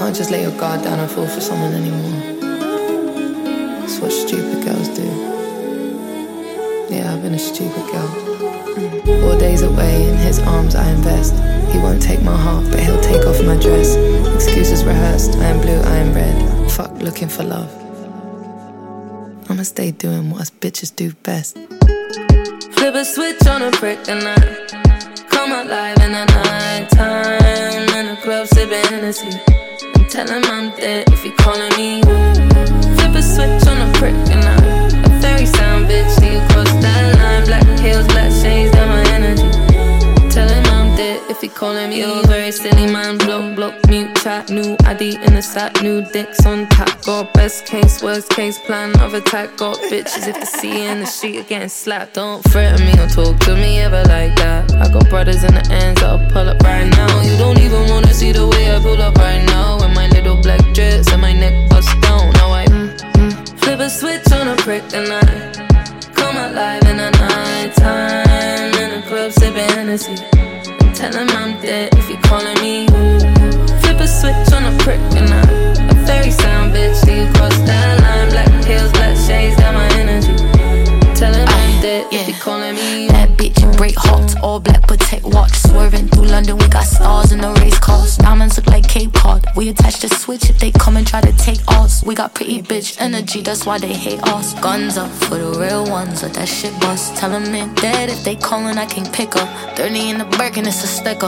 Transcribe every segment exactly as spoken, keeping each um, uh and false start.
can't just let your guard down and fall for someone anymore. That's what stupid girls do. Yeah, I've been a stupid girl. Four days away, in his arms I invest. He won't take my heart, but he'll take off my dress. Excuses rehearsed, I am blue, I am red. Fuck looking for love. I'ma stay doing what us bitches do best. Flip a switch on a prick and I come alive in the night time. In the club sipping Hennessy and tell him I'm dead if he calling me. Flip a switch on a prick and I a very sound bitch. See you cross that line. Black heels, black shades, got my energy. Tell him I'm dead if he calling me. You're very silly man. Block, block, mute, chat. New I D in the sack. New dicks on tap. Got best case, worst case plan of attack. Got bitches if they see you in the street are getting slapped. Don't threaten me or talk to me ever like that. I got brothers in the ends that'll pull up right now. You don't even wanna see the way I pull up right now. With my little black dress and my neck bust down. Now I mm, mm, flip a switch on a prick and I come alive in the night time. In the club sipping Hennessy and tell him I'm dead if he calling me. Flip a switch on a prick and I a very sound bitch. See you cross that line. Black heels, black shades, got my energy. Tell him I'm dead yeah. if he calling me. Bad bitch, break hearts, all black protect watch. Swerving through London, we got stars in the race cars. Diamonds look like Cape Cod. We attach the switch if they come and try to take ours. We got pretty bitch energy, that's why they hate us. Guns up for the real ones, let that shit bust. Tell them they're dead if they callin', I can pick up. thirty in the Birkin, it's a sticker.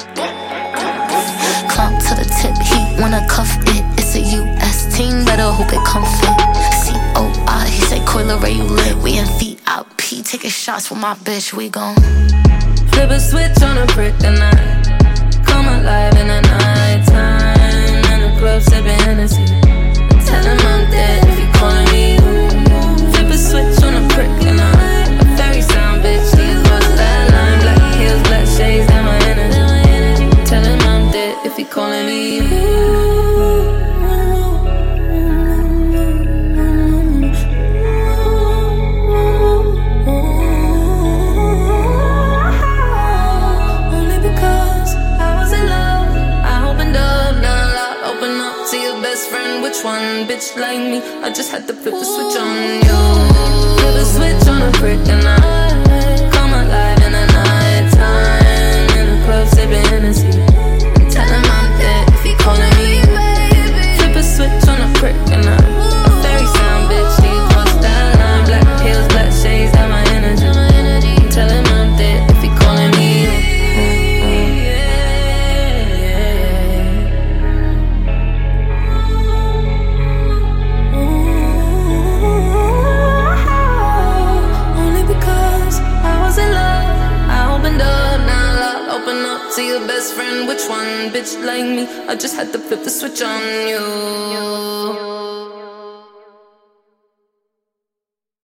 Climb to the tip, he wanna cuff it. It's a U S team, better hope it come fit. C O I, he say Coil Ray, you lit. We in V I P, taking shots with my bitch, we gon' flip a switch on a prick and I come alive in the night time. In the club sipping Hennessy and tell him I'm dead if he calling me. Flip a switch on a prick and I a very sound bitch. See you cross that line. Black heels, black shades, got my energy. Tell him I'm dead if he calling me. Which one, bitch like me? I just had to flip the switch on you. Flip a switch on a prick and I come alive in the night time. In the club sipping Hennessy and tell him I'm dead if he calling me. Flip a switch on a prick and I a very sound bitch. See you cross that line. Black heels, black shades, got my energy. Tell him I'm dead if he calling me. See your best friend, which one, bitch like me? I just had to flip the switch on you.